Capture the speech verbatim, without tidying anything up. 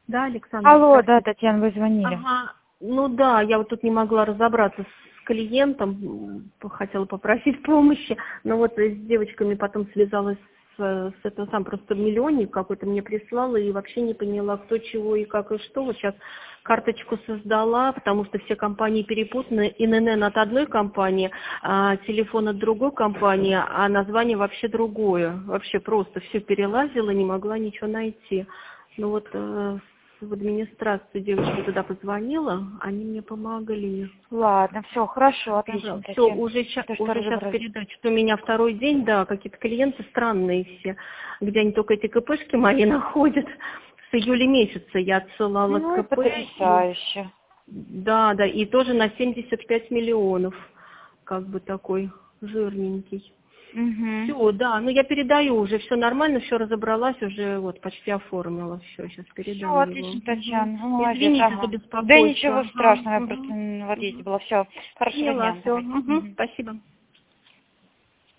Да, Александр, Алло, да, здравствуйте. Татьяна, вы звонили. Ага, ну да, я вот тут не могла разобраться с клиентом, м, хотела попросить помощи, но вот с девочками потом связалась с, с этого, сам просто миллионник какой-то мне прислала и вообще не поняла, кто чего и как и что. Вот сейчас карточку создала, потому что все компании перепутаны, ИНН от одной компании, а телефон от другой компании, а название вообще другое. Вообще просто все перелазила, не могла ничего найти. Ну вот э, в администрацию девочка туда позвонила, они мне помогли. Ладно, все, хорошо, отлично, Все, Татьяна. уже, ща- То, что уже сейчас разобрались. передать, что у меня второй день, да, какие-то клиенты странные все, где они только эти КПшки мои находят. С июля месяца я отсылала Ну и КП, и, потрясающе. да, да, и тоже на семьдесят пять миллионов, как бы такой жирненький. Угу. Все, да, ну я передаю уже, все нормально, все разобралась, уже вот почти оформила, все, сейчас Все, передам его. отлично, Мгм. Татьяна, ну, молодец, Извините за ага. Да беспокойство. ничего Ага, страшного, я просто мгм, м, вот мгм. видите, было все. Хорошего Поняла, дня, все. давайте. Мгм. Спасибо.